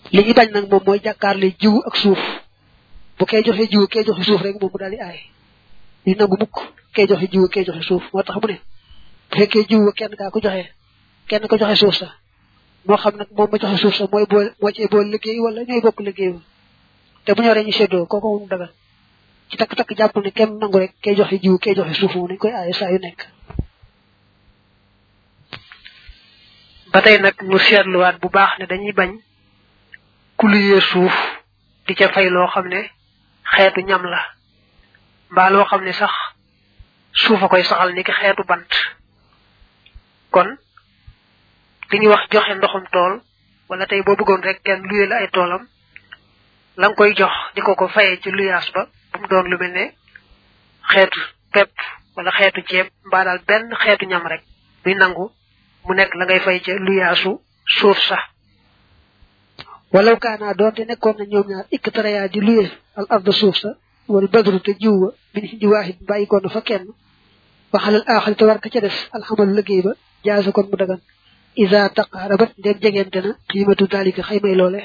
li ñu bañ nag moom mooy jàkkaarle jiwu ak suuf bu kay joxe jiwu kay joxe suuf rek moom mu daal di aay li nangu mukk kay joxe jiwu kay joxe suuf moo tax mu ne bu fekkee jiwu kenn kaa ko joxe kenn ko joxe suuf sa moo xam nag moom ma joxe suuf sa mooy bool moo cee bool liggéey wala ñooy bokk liggéey ba te bu ñoree ñu séddoo kooku moom dagal ci takk-takk jàpp ne kenn nangu rek kay joxe jiwu kay joxe suuf moom nañ koy aaye saa yu nekk. ba tey nag ñu seetluwaat bu baax ne dañuy bañ ku luyee suuf di ca fay loo xam ne xeetu ñam la mbaa loo xam ne sax suuf a koy saxal ni ki xeetu bant kon li ñuy wax joxe ndoxum tool wala tey boo bëggoon rek kenn luyee la ay toolam la nga koy jox di ko fayee ci luyaas ba bu mu doon lu mel ne xeetu pepp wala xeetu ceeb mbaa daal benn xeetu ñam rek muy nangu mu nekk la ngay fay ca luyaasu suuf sax walaw kaana doonte nekkoon na ñoom ñaar ikk taraya di luye al arda suuf sa wala badru te jiw wa min hindi waahid bàyyikoon na fa kenn waxalal aaxal te war ka ca des alxamalu liggéey ba jaasa kon mu dagan isa taqaarabat ndeen jegente na xiimatu dalika xaymay loole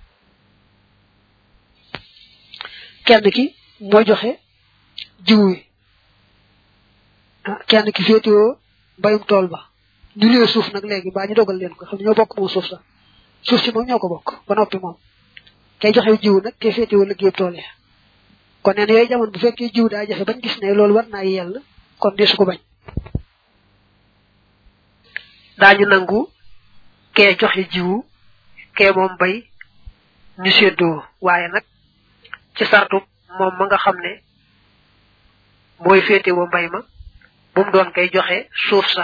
kenn ki moo joxe jiw wi kenn ki féetewoo mbayum tool ba ñu luye suuf nag léegi mbaa ñu dogal leen ko xam ne ñoo bokk moom suuf sa suuf si moom ñoo ko bokk ba noppi moom kay joxe jiw nag kay féetewoo liggéey tool ya kon neen yooyu jamono bu fekkee jiw daa jafe bañ gis ne loolu war naa yell kon desu ko bañ daañu nangu kee joxe jiwu kee moom bay ñu séddoo waaye nag ci sartu moom ma nga xam ne mooy féetewoo mbay ma bu mu doon kay joxe suuf sa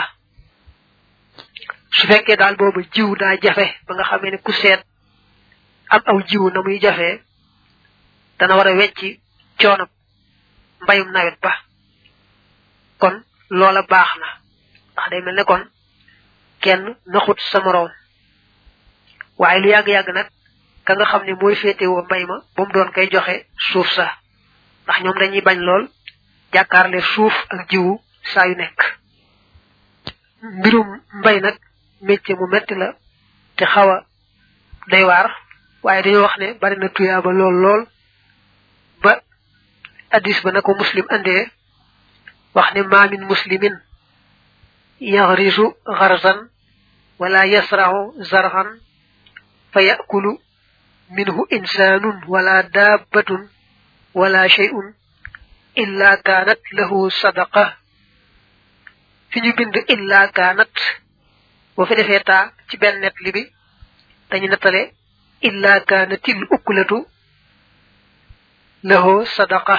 su fekkee daal boobu jiw daa jafe ba nga xamee ne ku seet am aw jiw na muy jafee dana war a wecci coono mbayum nawet ba kon loola baax na ndax day mel ne kon kenn naxut sa moroom waaye lu yàgg-yàgg nag ka nga xam ne mooy féetewoo mbay ma ba mu doon koy joxe suuf sa ndax ñoom dañuy bañ lool jàkkaarle suuf ak jiwu saa yu nekk mbirum mbay nag métier mu metti la te xaw a day waar waaye dañoo wax ne bari na tuyaaba lool ba hadis ba na ko muslim andee wax ne ma min muslimin yaghrisu gharzan wala yasra'u zarhan fa ya'kulu minhu insanun wala dabbatun wala shay'un illa kanat lahu sadaqa fi ñu bind illa kanat boo fi defee taa ci benn net li bi dañu nattale illa kanatil ukulatu lahu sadaqa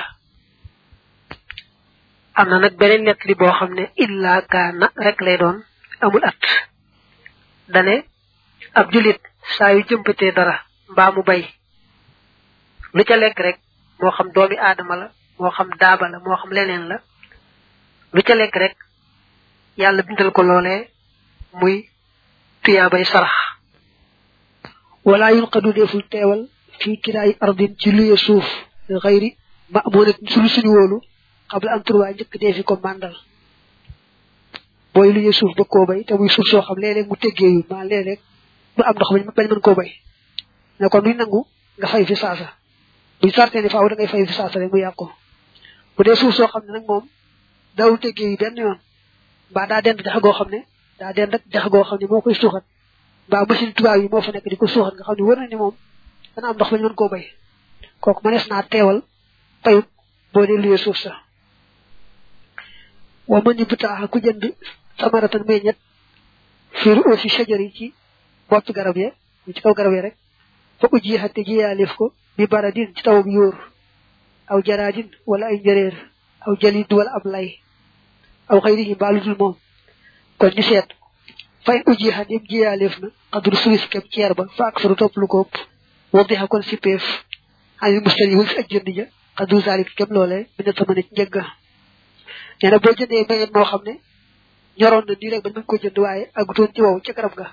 am na nag beneen net li boo xam ne illa kaana rek lay doon amul at dane ab julit saa yu jëmpatee dara mbaa mu bay lu ca lekk rek moo xam doomi aadama la moo xam daaba la moo xam leneen la lu ca lekk rek yàlla bindal ko loolee muy tuyaabay sarax wala yunqadu deful teewal fii kiraayi ardin ci luye suuf xayri ma'munat suñu wóolu xabla am turwaa njëkk dee fi ko màndal booy luye suuf ba koo bay te muy suuf soo xam léeg-léeg mu teggeeyu maa léeg-léeg du am ndox bañ mën koo bay ne kon duñ nangu nga fay fi saasa buñ sartee ne faaw da ngay fay fi saasa rek mu yàqu bu dee suuf soo xam ne nag moom daawul teggeeyu benn yoon mbaa daa dend dex goo xam ne daa dend ak dex goo xam ne moo koy suuxat mbaa machine tubaab yi moo fa nekk di ko suuxat nga xam ne wër na ni moom dana am ndox bañ mën koo bay kooku mënees naa teewal payut boo dee luyee suuf sa wa man yubtaaha ku jënd samaratan meññet fiiru aussi shajar yi ci boppi garab ya ci kaw garab ya rek fa uji xatte jiyaalif ko bi baradin ci taw bi yóor aw jaraadin wala ay njëreer aw jalid wala ab lay aw xëyrihi mbaalu dul moom kon ñu seet fay uji xat yëpp jiyaalif na xadru suwis kem ceer ba fa ak faru topp lu ko ëpp wadixa kon si peef xanil mustari wul si aj jënd ja xadru zalik kem loolee mi ne sama nit njëgga nee na boo jëndee meññet moo xam ne ñoroon na nii rek bañ mën ko jënd waaye agutoon ci wow ca garab ga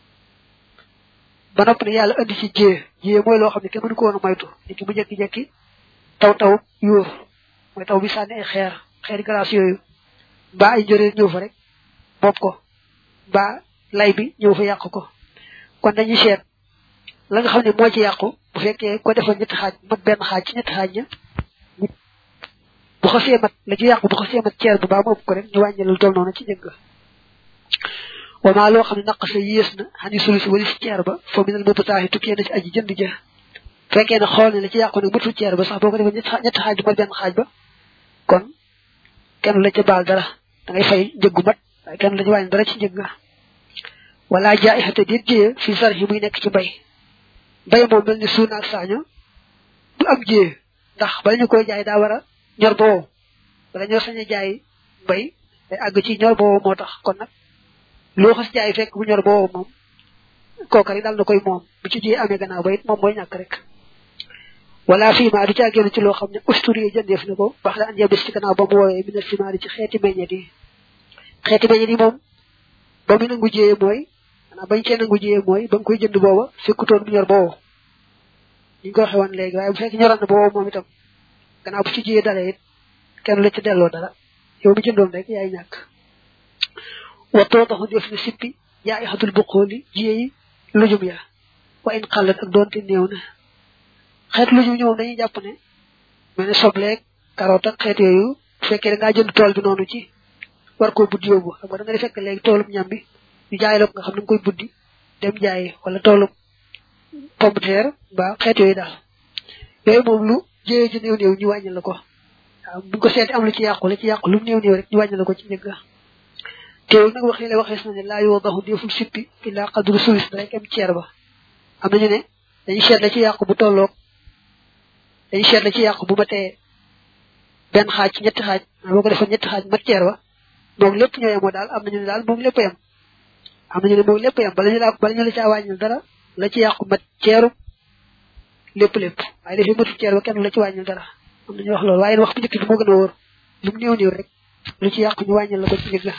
ba noppi ne yàlla andi ci jiyee mooy loo xam ne kenn mënu ko woon a moytu nit ki mu jekki-jekki taw yóor mooy taw bi sànni ay xeeri glace yooyu mbaa ay njëriñ ñëw fa rek bopp ko mbaa lay bi ñëw fa yàq ko kon dañuy seet la nga xamne mo ci yaqku bu fekke ko defal ñetti xaj mat ben xaj ci ñetti xaj bu xasse mat la ci yaqku bu xasse mat cier bu ba mo ko rek ñu wañal tol non ci jëgg wa ma lo xamne naqasa yesna hani sulusi wali ci cier ba fo minal mutatahi tukki na ci aji jënd ja fekke na xol ne la ci yaqku nak mutu cier ba sax boko defal ñetti xaj mat ben xaj ba kon kenn la ci baal dara da ngay fay jëggu mat way kenn la ci wañ dara ci jëgg wala jaihata dijje fi sarhi muy nek ci bay bay mo melni suuna ak sañu du am jé ndax bala ñu koy jaay da wara ñor bo bala ñoo sañu jaay bay day ag ci ñor bo motax kon nak lo xass jaay fekk bu ñor bo mom kokari dal na koy mom bu ci jé amé gannaaw bayit mom moy ñak rek wala fi ma du ci agenu ci lo xamne usturi jëndef nako wax la an jabis ci gannaaw ba mu woyé min simari ci xéeti meññeti mom ba mi nangu jé moy ana bañ ci nangu jé moy bang koy jënd boba fekkuton bu ñor bo ñu ko xewon légui waye bu fekk ñoran bo mom itam gannaaw bu ci jé dalé it kenn la ci delo dara yow mi jëndon rek yaay ñak wa tawdahu def ni sippi yaihatul buquli jé lujum ya wa in qallat ak donte neewna xet lujum ñoom dañuy japp ne melni soblé carotte ak xet yoyu fekke nga jënd tol bi nonu ci war ko buddi yobu xam nga da nga fekk légui tolum ñam bi ñu jaay la ko nga xam nga koy buddi dem jaay wala tolum pomme de terre ba xet yoyu dal yoy mom lu jey ci neew neew ñu wañal la ko bu ko sété am lu ci yaqku lu neew neew rek ñu wañal la ko ci ñëgga teew nak waxé la waxé na la yudahu deful sippi illa qadru sulis rek am cier ba am nañu ne dañu sét la ci yaqku bu tolok dañu sét la ci yaqku bu baté ben xaj ñetti xaj boko defal ñetti xaj mat cier ba mom lepp ñoy mo dal am nañu dal mom lepp yam am nañu ne mom lepp yam bala ñu la ci wañal dara la ci yaqku mat cieru lepp ay def matu cier ba kenn la ci wañal dara am nañu wax lool waye wax bu ñëk bi mo gëna wor lu neew neew rek lu ci yaqku ñu wañal la ko ci ñëgga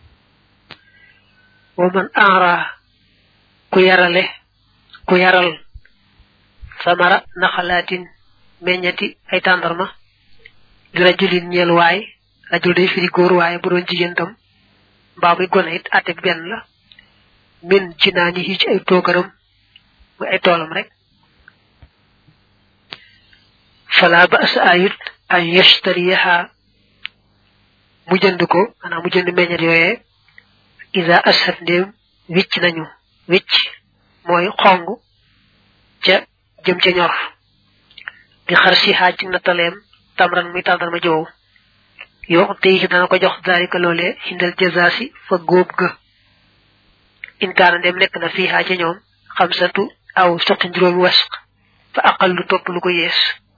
wa man ara ku yaral samara nakhalatin meñati ay tandarma dira julin ñel way rajul day firi goor waye bu doon jigen tam babuy gone it atek ben la min ci naani hi ci ay togaram bu ay tolam rek fala ba'sa ayut ay yashtariha mu jënd ko ana mu jënd meñat yoyé iza ashat dem wicc nañu wicc moy xong ca jëm ca ñor di xar si haaj ci natalem tamran muy tandarma jow yo tay ci dana ko jox dalika lolé hindal jazasi fa góob ga inkaana dem nek na fi ha ci ñoom xamsatu aw soqi juróomi wasq fa aqallu topp lu ko yees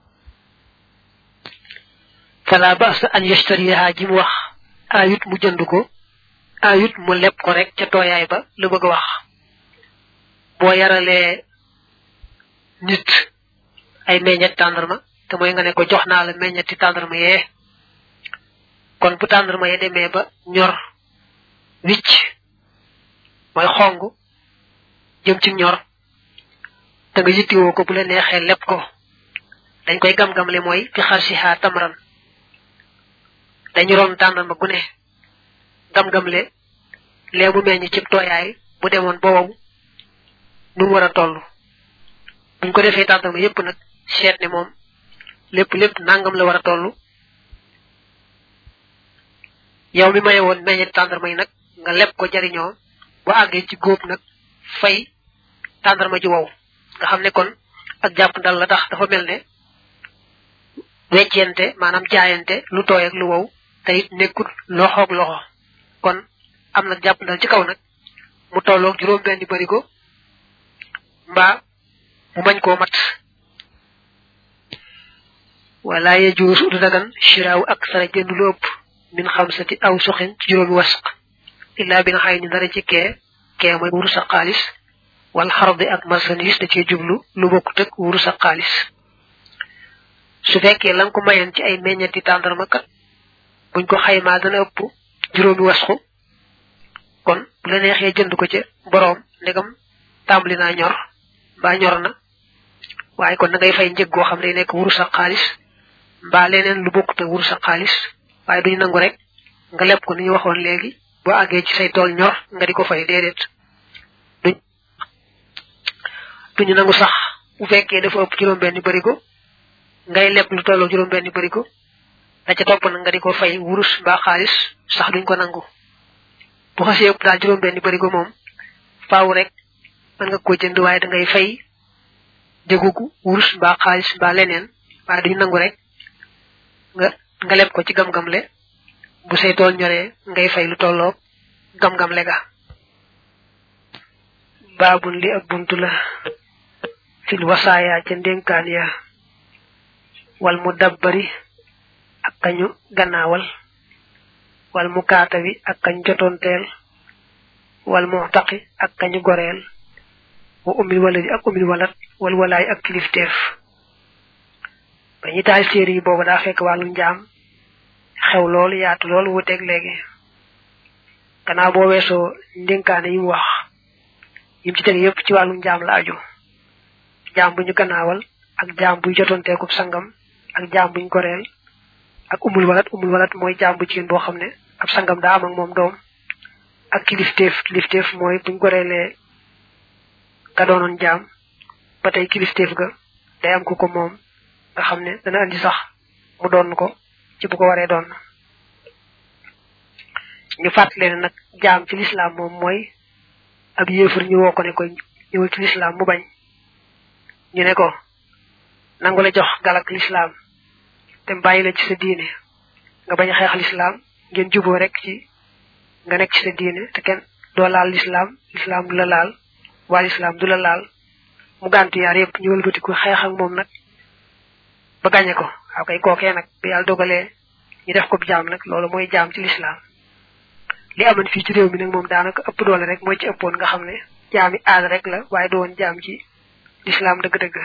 fala ba'sa an yashtariha jim wax ayut mu jënd ko ayut mu lepp ko rek ca toyaay ba lu bëgg wax bo yarale nit ay meññat tandarma te moy nga ne ko joxna la meññati tandarma ye kon bu tandarma ye demé ba ñor wicc moy xongu jëm ci ñor da nga yitti wo ko bu la nexé lepp ko dañ koy gam le moy fi kharsiha tamran dañu rom tandarma gu ne gam le lebu meñ ci toyaay bu demone bo waw nu wara tollu buñ ko defé tandarma yépp nak seet ne mom lepp nangam la wara tollu yow mi maye won meñ tandarma yi nak nga lepp ko jariño bu agge ci góob nak fay tandarma ji waw nga xamne kon ak japp dal la tax dafa melne weccente manam jaayante lu toy ak lu waw tayit nekkul loxo ak loxo kon am na japp dal ci kaw nak mu tolok juroom benn barigo mba mu bañ ko mat wala yajuz dagan shiraaw aksara jënd lu ëpp min xamsati aw suxin ci juróomi wasq illa bin hayni dara ci ke moy wuru sa xaalis wal xardi ak marchandise da ci jublu lu bokku tek wuru sa xaalis su fekkee lan ko mayen ci ay meññati tandarma kat buñ ko xayma dana ëpp juróomi wasxu kon bu la neexee jënd ko ci borom ndegam tambali na ñor ba ñor na waye kon da ngay fay njëg go xam ne nek wuru sa xaalis ba leneen lu bokku te wuru sa xaalis waye duñ nangu rek nga lepp ko ni waxon legi bo agge ci say tol ñor nga diko fay dedet duñu nangu sax bu fekkee dafa ëpp juróom benn barigo ngay lepp lu tolloo juróom benn barigo da ca topp na nga di ko fay wurus mbaa xaalis sax duñ ko nangu bu xasee ëpp daal juróom benn barigo moom faaw rek man nga ko jënd waaye da ngay fay jegugu wurus mbaa xaalis mbaa leneen waaye duñu nangu rek nga lepp ko ci gam-gam le bu say tool ñoree ngay fay lu tolloo gam-gam le ga babun li ab buntu la fil wasaya ca ndenkaan ya wal mudabbari ak kañu gannaawal wal mukatabi ak kañ jotonteel wal mu'taqi ak kañu goreel wa umil waladi ak umil walat wal walaay ak kilifteef bañu taal séeri yi boobu daa fekk wàllu njaam xew lool yaatu lool wuteeg léegi gannaaw boo weesoo ndénkaane yi mu wax yim ci teg yépp ci wàllu njaam la aju jaam buñu gannaawal ak jaam buy jotonteekub sangam ak jaam buñ goreel ak umul walat mooy jaam bu jigéen boo xam ne ab sangam daa am ak moom doom ak kilifteef mooy buñ goreelee ka doonoon jaam ba tey kilifteef ga day am ku ko moom nga xam ne dana andi sax mu doon ko ci bu ko waree doon ñu fàttale ne nag jaam ci lislaam moom mooy ab yéefar ñu woo ko ne ko ñëwal ci lislaam mu bañ ñu ne ko nangu la jox galak lislaam te bàyyi la ci sa diine nga bañ a xeex lislaam ngeen juboo rek ci nga nekk ci sa diine te kenn doo laal lislaam du la laal waa lislaam du la laal mu gàntu yaar yépp ñu wëlbatiku xeex ak moom nag ba gañe ko waaw kay kookee nag bi yàlla dogalee ñu def ko jaam nag loolu mooy jaam ci lislaam li amoon fii ci réew mi nag moom daanaka ëpp doole rek mooy ci ëppoon nga xam ne jaami aada rek la waaye du woon jaam ci lislaam dëgg-dëgg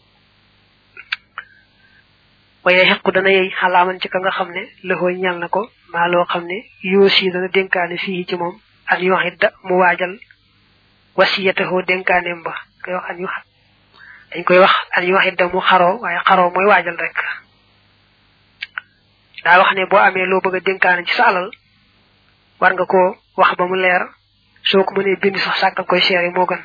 waye xequ dana yey xalaaman ci ka nga xam ne lëxooy ñal na ko maa loo xam ne yoosi dana dénkaane fii ci moom an yoxidda mu waajal wasiyataxoo dénkaaneem ba koy wax dañ koy wax an yoxidda mu xaroo waaye xaroo mooy waajal rek daa wax ne boo amee loo bëgg a dénkaane ci sa alal war nga ko wax ba mu leer soo ko mënee bind sax sàkkal koy seere moo gën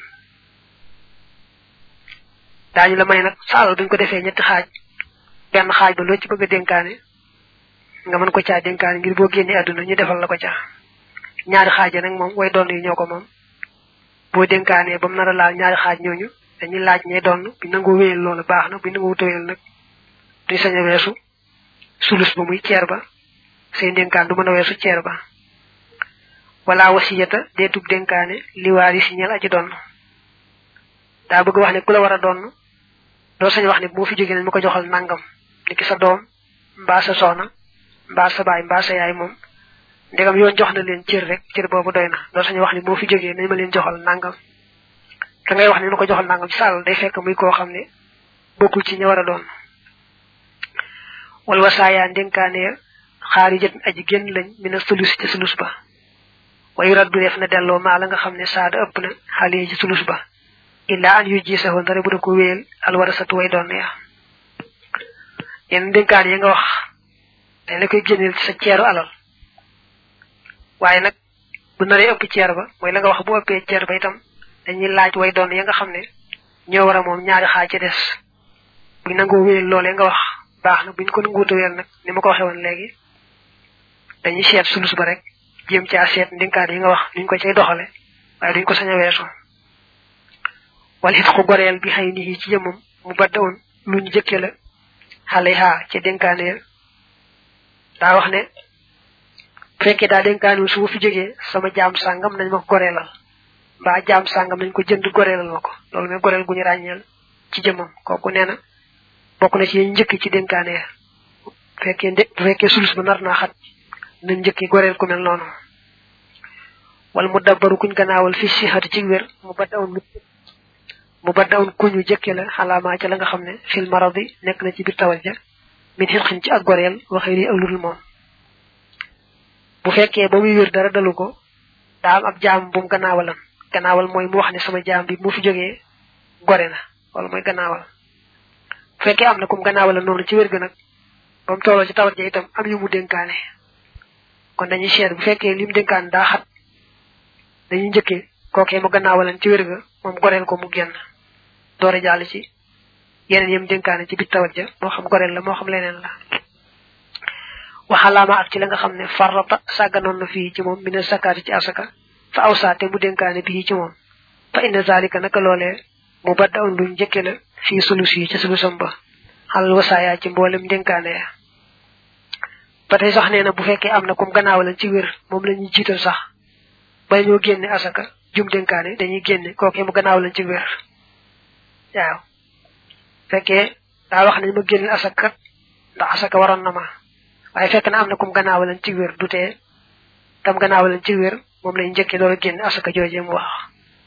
daañu la may nag sa alal duñ ko defee ñetti xaaj benn xaaj ba loo ci bëgg a dénkaane nga mën ko caa dénkaane ngir boo génnee àdduna ñu defal la ko ca ñaari xaaj nag moom way doon yi ñoo ko moom boo dénkaanee ba mu nar a laal ñaari xaaj ñooñu dañuy laaj ñay doon bi nangoo wéyal loolu baax na bi nangoo wutawéyal nag duñ sañ a weesu sulus ba muy ceer ba say dénkaan du mën a weesu ceer ba wala wasiyata deetub dénkaane li waari si ñel aji doon daa bëgg wax ne ku la war a doon doo sañ wax ne bu ma fi jógee nañ ma ko joxal nangam niki sa doom mbaa sa soxna mbaa sa baay mbaa sa yaay moom ndegam yoon jox na leen cër rek cër boobu doy na doo sañ wax ne bu ma fi jógee nañ ma leen joxal nangam ka ngay wax ne ma ko joxal nangam ci sàll day fekk muy koo xam ne bokkul ci ña war a doon wal wasaaya ndénkaane xaarijat aji génn lañ mina sulus ci sulus ba wayu raddu def na delloo maa la nga xam ne saada ëpp na xale ci sulus ba illa an yu jisahu ndare bu da ko wéyal alwarasatu way doon ya yenn dénkaan yi nga wax dañ la koy génneel ci sa ceeru alal waaye nag bu naree ëpp ceer ba mooy la nga wax bu ëppee ceer ba itam dañuy laaj way doon ya nga xam ne ñoo war a moom ñaari xaaj ci des buñ nangoo wéyal loolee nga wax baax na buñ ko nanguuta wéyal nag ni ma ko waxee woon léegi dañuy seet sulus ba rek jéem caa seet ndénkaan yi nga wax nuñ ko cay doxale waaye duñ ko sañ a weesu wal hit ko goreel bi xëy ni ci jëmam mu baddawoon lu ñu jëkke la xale ci dénkaane daa wax ne bu fekkee daa dénkaane su ma fi jógee sama jaam sàngam nañ ma ko goreelal mbaa jaam sàngam nañ ko jënd goreelal ma ko loolu mooy goreel gu ñu ràññeel ci jëmam kooku nee na bokk na ci njëkk ci dénkaane bu fekkee sulus ba nar naa xat nañ njëkki goreel ku mel noonu wala mu dabbaru kuñ gannaawal fi sixati ci wér mu baddawoon kuñu jëkke la xalaamaa ca la nga xam ne fil maradi nekk na ci biir tawal ja min xirxin ci ak goreel waxee ni ak ludul moom bu fekkee ba muy wér dara dalu ko daa am ab jaam bu mu gannaawal mooy mu wax ne sama jaam bi mu fi jógee gore na wala mooy gannaawal bu fekkee am na kum gannaawal noonu ci wér ga nag ba mu tolloo ci tawal ja itam am yu mu dénkaane kon dañuy seet bu fekkee lim dénkaan daa xat dañuy njëkkee kookee mu gannaawalan ci wér ga moom goreel ko mu génn doore jall ci yeneen yam denkaane ci bit tawat ja mo xam gorel la mo xam leneen la waxalama ak ci la nga xamne farata saganon na fi ci mom min zakati ci asaka fa awsate mu denkaane bi ci mom fa inna zalika naka lolé mu baddaw luñ jëkke la fi sulusi ci sulusam ba hal wasaya ci mbolem denkaane ya patay sax neena bu fekke amna kum gannaawal ci wër mom lañu jital sax bay ñu génné asaka jum denkaane dañuy génné koké mu gannaawal ci wër waaw fekke da wax ni ma génné asaka ndax asaka waron na ma waye fekk na amna kum gannaawal ci wër duté tam gannaawal ci wër mom lañu jëkke do génné asaka jojé mu wax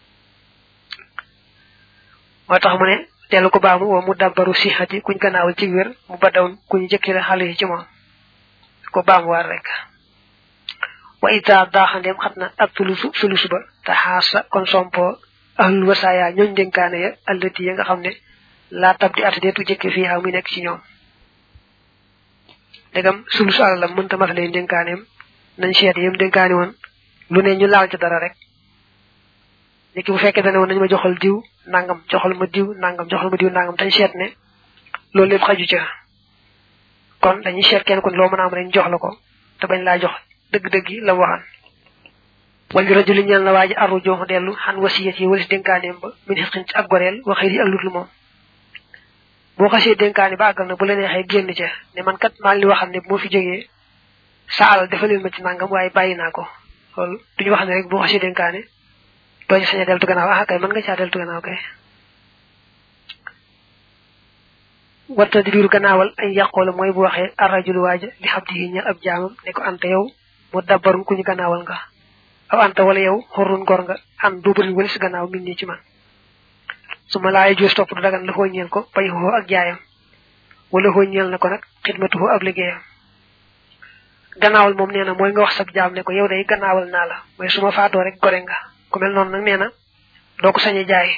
motax mu ne telu ko baamu wo mu dabbaru sihati kuñ gannaawal ci wër mu badaw kuñ jëkke la xalé ci mom ko baam war rek wa ita daxandem xatna ak sulusu ba tahasa kon sompo ahlul wasaya ñoñ denkaane ya allati ya nga xamne la tabdi atdeetu jekki fi ha muy nek ci ñoom degam sulusu ala mën ta masale denkanem nañ xéet yëm denkaani won lu ne ñu laal ci dara rek niki bu fekke dana won nañ ma joxal diw nangam joxal ma diw nangam tañ xéet ne loolu lepp xaju ci kon dañuy xéet kenn kon lo mëna am rek jox la ko te bañ la jox deug deug yi la waxan wal rajul ñal na waji aru jox delu han wasiyati wal denkanem ba min xin ci ak gorel wa xeyri ak lutul mom bo xasse denkaani ba agal na bu la nexé genn ci ne man kat ma li waxal ne mo fi joggé saal defalil ma ci nangam waye bayina ko lol duñu wax ne rek bo xasse denkaani do ci saña deltu gannaaw ah kay man nga ci deltu gannaaw kay wata di biru gannaawal ay yaqola moy bu waxe arrajul waja li habdi ñal ab jaamam ne ko anta yow mu dabbaru ku ñu gannaawal nga aw anta wala yow horun gor nga am dubul wala ci gannaaw min ni ci man suma laay joss top du dagan la ho ñeel ko pay ho ak jaayam wala ho ñeel nako nak xidmatu ab liggéeyam gannaawal mom neena moy nga wax sa jaam ne ko yow day gannaawal na la moy suma faato rek gore nga ku mel non nak neena do ko sañé jaay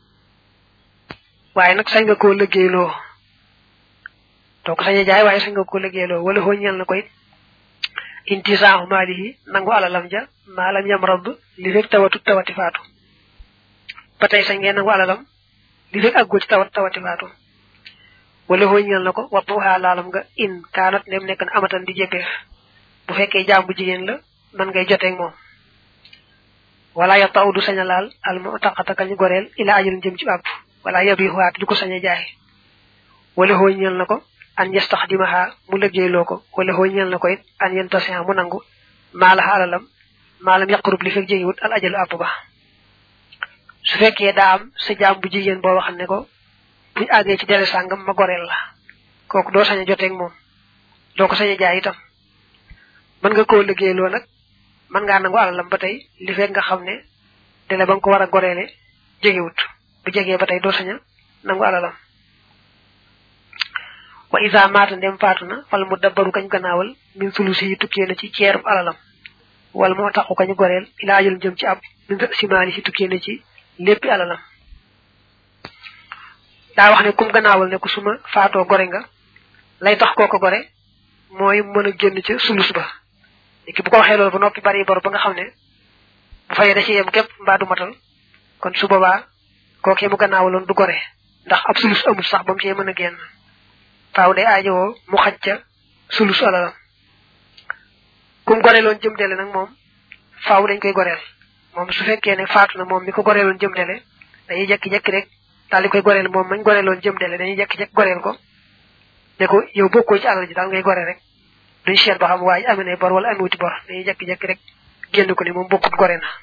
waye nak sañ nga ko liggéeylo donc sañé jaay waye sañ nga ko liggéeylo wala ho ñal nako it intisaahu malihi nangu alalam ja malam yam rabb li rek tawati faatu patay sañ ngeen nangu alalam li rek aggu ci tawati faatu wala ho ñal nako wattu halalam nga in kanat nem nek na amatan di jébé bu fekke jambu jigen la man ngay joté ak mom wala ya tawdu sañalal al mu'taqata kañ gorel ila ajul jëm ci ab wala yabihu at du ko sañé jaay wala ho ñal nako an yastakhdimaha mu liggéeylo ko wala ho ñal nako it an yentasiha mu nangu mala halalam malam yaqrub li fek jeewut al ajal abba su fekke da am sa jambu jigen bo wax ne ko bu agé ci délé sangam ma gorel la koku do sañé joté ak mom do ko sañé jaay itam man nga ko liggéeylo nak man nga nangu alalam batay li fek nga xamné délé bang ko wara gorélé jégewut bu jégé batay do saña nangu alalam wa iza mata dem fatuna fal mudabbaru kañ gannaawal min sulusi tukkee na ci ceeru alalam wal mo taxu kañ gorel ila jël jëm ci ab min simali ci tukkee na ci lépp alalam da wax ne kum gannaawal ne ko suma faato gore nga lay tax koko gore moy mëna génn ci sulus ba ki bu ko waxé lol ba nopi bari bor ba nga xamné bu fay da ci yem kep mba du matal kon su boba koké mu gannaawalon du gore ndax ab sulus amul sax bam ci mëna génn faaw day aajo mu xacca sulus alalam kum gorelon jëm délé nak mom faaw dañ koy gorel mom su fekké né faatu na mom mi ko gorelon jëm délé dañuy jekki rek dal di koy gorel mom mañ gorelon jëm délé dañuy jekki gorel ko né ko yow bokko ci alal ji dal ngay goré rek duñ xéet ba xam waaj amene bor wala amuti bor dañuy jekki rek genn ko ni mom bokkut goré na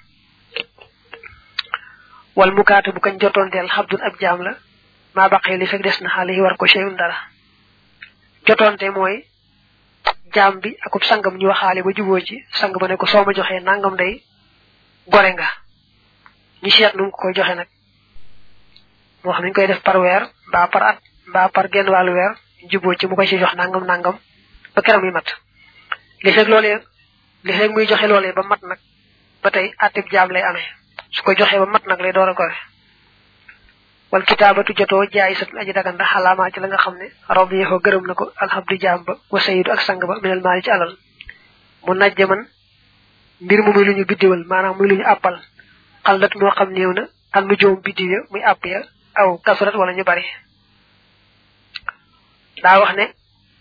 wal mukatabu kañ joton del habdun ab jaam la ma baqé li fek des na xali war ko sheyun dara jotonté moy jaam bi akub sangam ñu waxale ba jubo ci sang ba ne ko soma joxe nangam day gore nga ñi xéet nu ko joxe nak mo xam ñu koy def par wèr ba par at ba par genn walu wèr jubo ci mu ko ci jox nangam ba keram yi mat li fek lolé li fek muy joxe lolé ba mat nak batay atib jaam lay amé su ko joxe ba mat nak lay doora gore wal kitabatu joto jaayisatu aji dagan da halama ci la nga xamne rabbi ho gëreum nako alhamdu jamba wa sayyidu ak sang ba minal mali ci alal mu najjaman mbir mu muy luñu biddiwal manam muy luñu appal xalat mo xam neewna al mu joom biddiwe muy app ya aw kasurat wala ñu bari da wax ne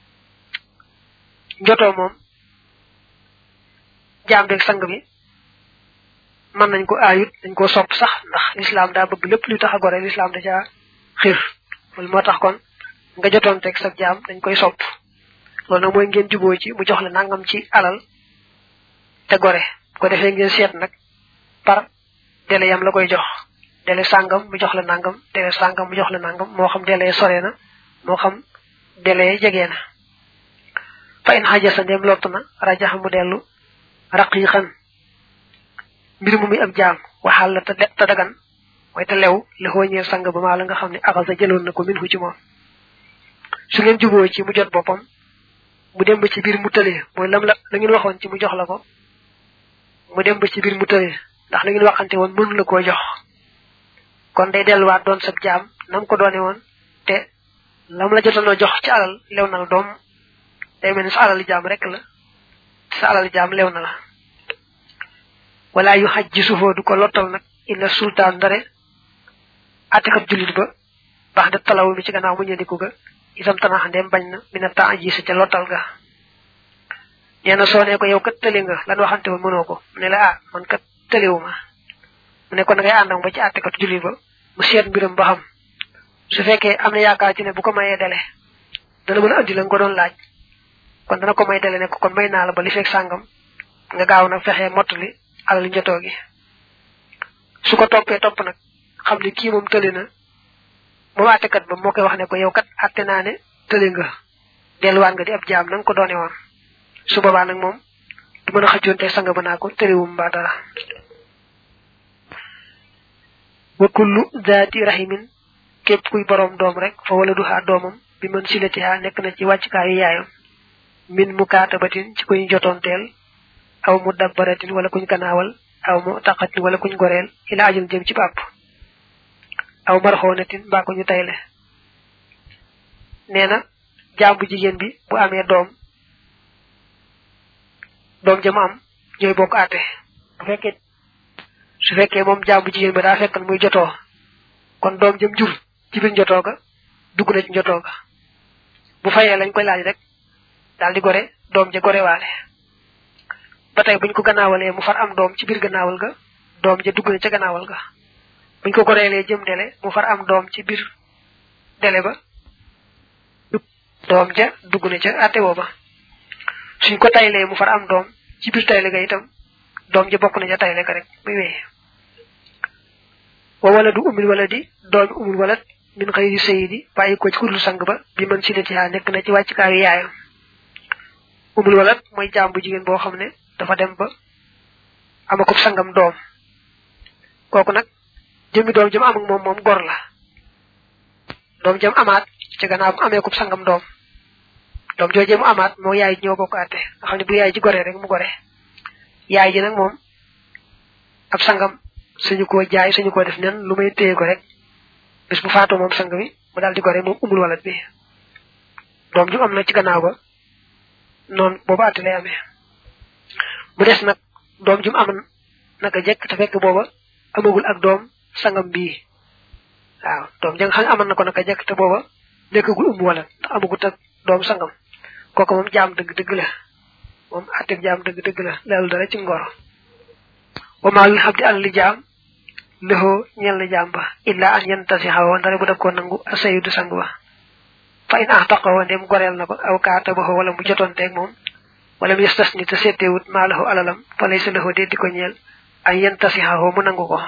joto mom jambe ak sang bi man nañ ko ayut dañ ko sopp sax ndax l'islam da bëgg lepp lu taxa gore l'islam da ca xir wal motax kon nga joton tek sa jam dañ koy sopp loolu moy ngeen jubo ci mu jox la nangam ci alal te gore ko defé ngeen sét nak par délai yam la koy jox délai sangam mu jox la nangam délai sangam mu jox la nangam mo xam délai soré na mo xam délai jégé na fa in hajasa dem lotuna rajaha mu delu raqiqan mbir mu mi am jam waxal la ta dagan way ta lew le hoñe sang ba ma la nga xamni akaza jëlon nako min hu ci mom su ngeen jubo ci mu jot bopam mu dem ba ci bir mu tele moy lam la ngeen waxon ci mu jox la ko mu dem ba ci bir mu tele ndax la ngeen waxante won mënu la ko jox kon day delu wat don sab jam nam ko doone won te lam la jotono jox ci alal lew na dom day melni sa alal jam rek la sa alal jam lew na la wala yuhajjisuhu du ko lotal nak illa sultan dare atikat julit ba bax da talaw mi ci gannaaw mu ñëndiko ga isam tana ndem bañ na mina ta'jis ci lotal ga neena soone ko yow kat tele nga lan waxante won mëno ko ne la ah man kat telewuma mu ne ko ngay andam ba ci atikat julit ba mu seet mbiram ba xam su fekke amna yaakaar ci ne bu ko maye dele dana mëna andi la nga doon laaj kon dana ko may dele ne ko kon may na la ba li fek sangam nga gaaw na fexé motuli alal njotto gi su ko topé top nak xamni ki mom tele na mo waté kat ba mo koy wax ne ko yow kat atté na ne tele nga delu wan nga di ab jam nang ko doné won su baba nak mom du mëna xëjonté sang ba na ko terewum ba dara wa kullu zati rahimin kep kuy borom dom rek fa wala du ha domam bi man silatiha nek na ci wacc kay yaayam min mukatabatin ci koy jotontel aw mudabbaratin wala kuñ kanawal aw mu'taqatin wala kuñ gorel ila ajum jëm ci bap aw marhonatin ba ko ñu taylé néna jambu jigen bi bu amé dom jëm am ñoy bokk até bu fekke su fekke mom jambu jigen bi da fekkal muy joto kon dom jëm jur ci bir joto ga dugg na ci joto ga bu fayé lañ koy laaj rek dal di goré dom je goré walé batay buñ ko gannaawalé mu far am dom ci bir gannaawal ga dom je dugg na ci gannaawal ga buñ ko gorélé jëm délé mu far am dom ci bir délé ba dom ja dugg na ci até woba suñ ko taylé mu far am dom ci bir taylé ga itam dom ja bokku na ja taylé ga rek muy wé wa waladu umul waladi dom umul walad min khayri sayyidi bayi ko ci kudul sang ba bi man ci lati ha nek na ci wacc kaayu yaayam umul walad moy jambu jigen bo xamne dafa dem ba amako sangam dom koku nak jëmi dom jëm am ak mom gor la dom jëm amat ci gannaaw amé ko sangam dom jojé mu amat mo yaay ñoo bokk até xamni bu yaay ji goré rek mu goré yaay ji nak mom ab sangam suñu ko jaay suñu ko def nen lu may téye ko rek bis bu faato mom sang bi mu daldi goré mom umul walad bi dom ju am na ci gannaaw ba non boba até lay amé mu dess nak dom jum am naka jek ta fekk boba amagul ak dom sangam bi waaw dom jang xam amana ko naka jek ta boba nekagul wala amagut ak dom sangam koko mom jam deug deug la mom até jam deug deug la lal dara ci ngor wa ma li habdi al jam leho ñal la jamba illa an yantasiha wa ndare bu da ko nangu asayudu sangwa fa in ahtaqahu dem gorel nako aw kaata bo wala mu jotonte ak mom wala mi yastasni ta setewut malahu alalam fa laysa lahu de diko ñeel ay yantasiha mu nangu ko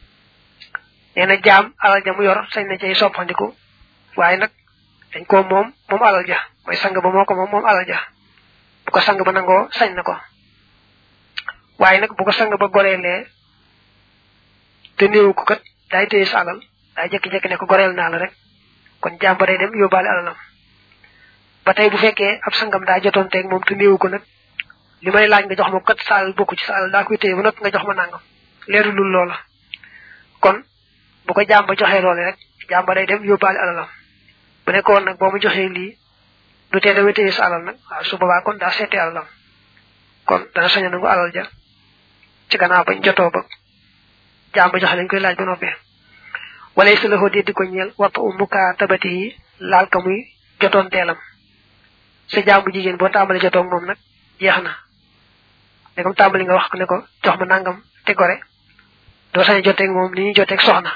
neena jam alal ja mu yor sañ na cey soppandiku waye nak dañ ko mom alal ja moy sang ba moko mom alal ja bu ko sang ba nango sañ nako waye nak bu ko sang ba gorelé te neew ko kat day tey salal day jek jek ne ko gorel na la rek kon jamba day dem yobale alalam batay bu fekke ab sangam da jotonté ak mom te neew ko nak limay laaj nga jox ma kat sal bokku ci sal da koy tey bu nak nga jox ma nangam leeru lul lola kon bu ko jamba joxe lolé rek jamba day dem yobale alalam bu ne ko nak bo mu joxe li du té dama tey salal nak su baba kon da sété alalam kon dana sañu nangu alal ja ci gannaaw bañ joto ba jamba joxe lañ koy laaj ba noppé walay sa lahu di ko ñeel wata umuka tabati laal ka muy jotoon teelam sa jaamu jigéen boo tàmbali jotoog moom nag jeex na ne comme tàmbali nga wax ko ne ko jox ma nangam te gore doo sañ joteeg moom ni ñuy joteeg soxna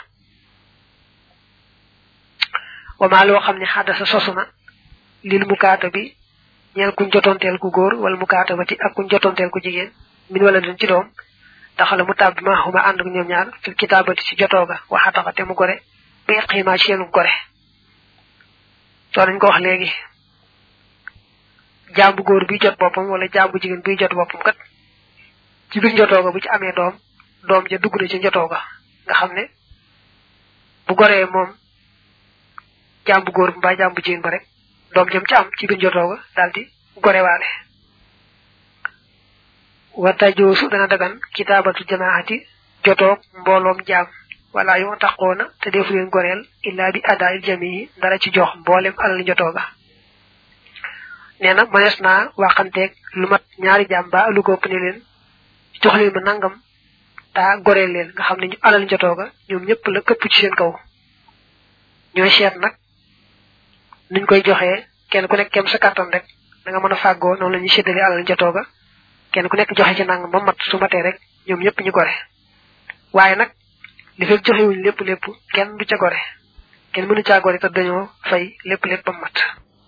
wa maa loo xam ne xaddasa sosu na lil mukaata bi ñeel kuñ jotoonteel ku góor wala mukaatabati ak kuñ jotoonteel ku jigéen min wala dun ci doom daxala mu tàbbi ma xuma ànd ak ñoom ñaar fil kitaabati ci jotooga waxataxa te mu gore bi xiima ci seenu gore soo nañ ko wax léegi jaam bu góor bi jot boppam wala jaam bu jigéen bi jot boppam kat ci biir jotooga bu ci amee doom ja dugg na ci jotooga nga xam ne bu goree moom jaam bu góor bi mbaa jaam bu jigéen ba rek doom jëm ci am ci biir jotooga daldi gorewaale wata joosu dana dagan kitaabatu jamaati jotoog mbooloom jaam wala yu taqoona te defu leen goreel illa bi adail jamii dara ci jox mboolem alal jotooga nee na manes naa waxanteeg lu mat ñaari jaam ba lu gopp ne leen jox leen ma nangam taa goreel leen nga xam ne ñu alal jotooga ñoom ñëpp la këpp ci seen kaw ñooy seet nag nuñ koy joxee kenn ku nekk kem sa kàttan rek da nga mën a fàggoo noonu la ñuy séddale alal jotooga kenn ku nekk joxe ci nangam ba mat su matee rek ñoom ñëpp ñu gore waaye nag li fekk joxewuñ lépp kenn du ca gore kenn mënu caa gore te dañoo fay lépp ba mat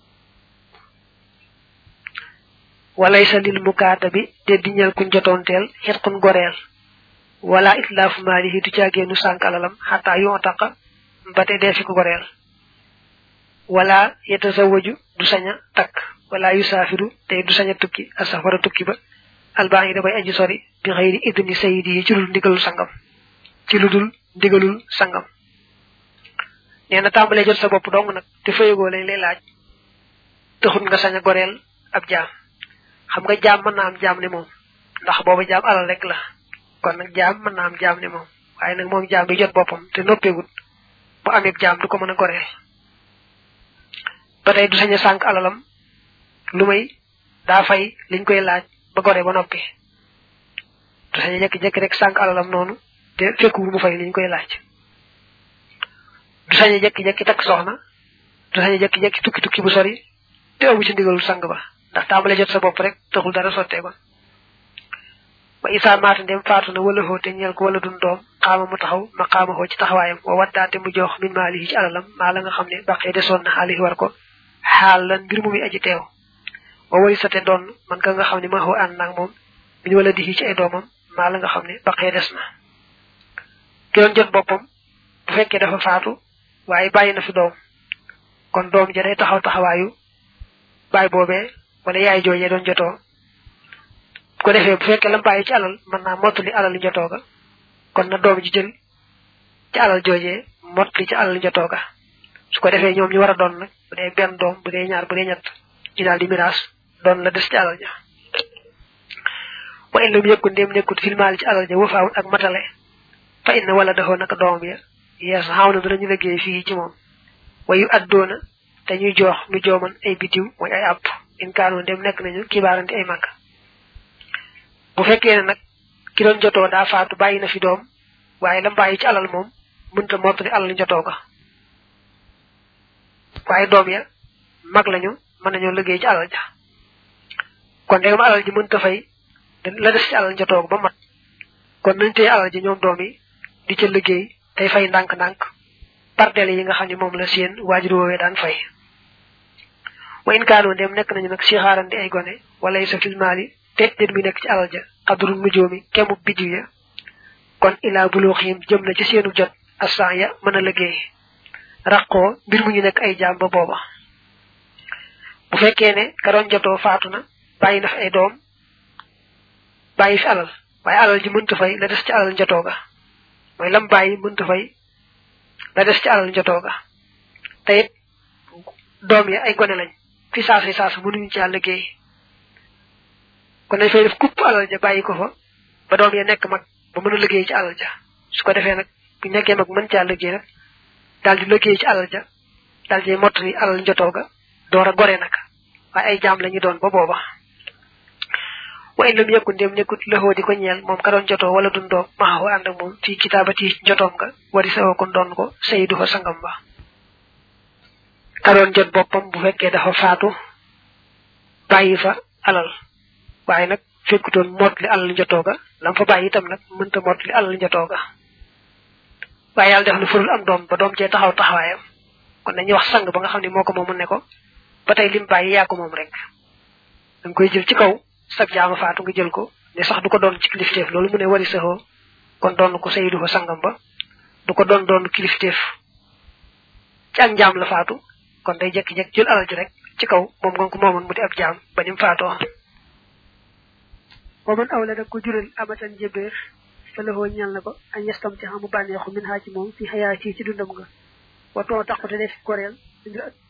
walaysa lil mukaatabi te diñal kuñ jotoonteel xitqun goreel wala itlaafu maalihi du caageenu sànk alalam xataa yoo taqa mbate dee fi ko goreel wala yetasawaju du saña takk wala yusaafiru te du saña tukki asafara tukki ba albaan yi da bay aji sori bi xëyri idni sayidi yi ci lu dul ndigalul sangam nee na tàmbalee jot sa bopp dong nag te fayagoo lañ lay laaj taxut nga sañ a goreel ab jaam xam nga jaam mën naa am jaam ne moom ndax booba jaam alal rek la kon nag jaam mën naa am jaam ne moom waaye nag moom jaam bi jot boppam te noppeegut bu amee jaam du ko mën a goreel ba tey du sañ a sànq alalam lu may daa fay liñ koy laaj ba gore ba noppi du sañ a jekki-jekki rek sànq alalam noonu te fekkuwul mu fay liñ koy laaj du sañ a jekki-jekki takk soxna du sañ a jekki-jekki tukki bu sori te amu ci ndigalul sang ba ndax tàmbale jot sa bopp rek taxul dara sottee ko ba isaa maata ndem faatu na wala xoo te ñeel ko wala dun doom xaama mu taxaw ma xaama xoo ci taxawaayam wa waddaate mu jox min maalihi ci alalam maa la nga xam ne baqee desoon na xaalihi war ko xaal lan mbir mu muy aji teew wa wari sate doon man ka nga xam ne ma xoo ànd naag moom min wala di ci ay doomam maa la nga xam ne baqee des na ki doon jot boppam bu fekkee dafa faatu waaye bàyyi na fi doom kon doom ja day taxaw taxawaayu baay boobee wala yaay joojee doon jotoo bu ko defee bu fekkee lam bàyyi ci alal mën naa mottali alal li jotoo ga kon na doom ji jël ci alal joojee mottali ci alal li jotoo ga su ko defee ñoom ñu war a doon nag bu dee benn doom bu dee ñaar bu dee ñett ñu daal di miraas doon la des ci alal ja wa in lam yakun ndéem nekkut filmaal ci alal ja wafaawun ak matale fa inna wala daxoo naka doomam ya yees xaaw na danañu liggéey fii ci moom wayu addoona te ñuy jox mi jooman ay bitiw mooy ay àpp in kaanoo ndéem nekk nañu kibaaranti ay màgg bu fekkee ne nag ki doon jotoo daa faatu bàyyi na fi doom waaye lam bàyyi ci alal moom mënta mottali alal jotoo ga waaye doom ya mag lañu mën nañoo liggéey ci alal ja kon ndegam alal ji mënta fay la des ci alal jotoo ga ba mat kon nañ tey alal ji ñoom doom yi di ca liggéey tey fay ndànk-ndànk partele yi nga xam ne moom la seen waajur woowee daan fay wa in kaanoo ndem nekk nañu nag si xaarandi ay gone wala sa filmaali te déet mi nekk ci alal ja xadru nujoomi kemu biddiw ya kon ilaa buluuxihim jëm na ci seenu jot assan ya mën a liggéey raqoo mbir mu ñu nekk ay jaam ba booba bu fekkee ne ka doon jotoo faatu na bàyyi na fi ay doom bàyyi fi alal waaye alal ji mënta fay la des ci alal njotoo ga mooy lam bàyyi mënta fay la des ci alal njotoo ga te it doom yi ay gone lañ fi saasa mënuñu ci liggéey kon dañ fay def kupp alal ja bàyyi ko fa ba doom ya nekk mag ba mën a liggéey ci alal ja su ko defee nag bu nekkee mag mën caa liggéey nag daal di liggéey ci alal ja daal di mottali alal njotoo ga door a gore nag waaye ay jaam la ñu doon ba booba wa in lam yakun dem nekut lahu di ko ñeel mom ka doon joto wala dun doom ma wa and ak mom ci kitabati jotom nga wari sa ko don ko sayyidu fa sangam ba ka doon jot bopam bu fekke dafa faatu bayyi fa alal waye nak fekkuton motli alal jotoga lam fa bayyi tam nak mënta motli alal jotoga waye yalla def lu furul am doom ba doom ci taxaw taxawayam kon dañuy wax sang ba nga xamni moko mom ne ko batay lim bayyi ya ko mom rek dang koy jël ci kaw sab jaama faatu nga jël ko ne sax du ko doon ci kilifteef loolu mu ne wari saxo kon doon ko sayyidu fa sangam ba du ko doon kilifteef ci ak jaam la faatu kon day jekki jek jël alal ji rek ci kaw mom ngon ko momon mu di ab jaam ba nim faato wa man awlada ko jural amatan jeber fa la ho ñal nako an yastam ci xamu banexu min ha ci mom fi hayati ci dundam nga wa to taxute def korel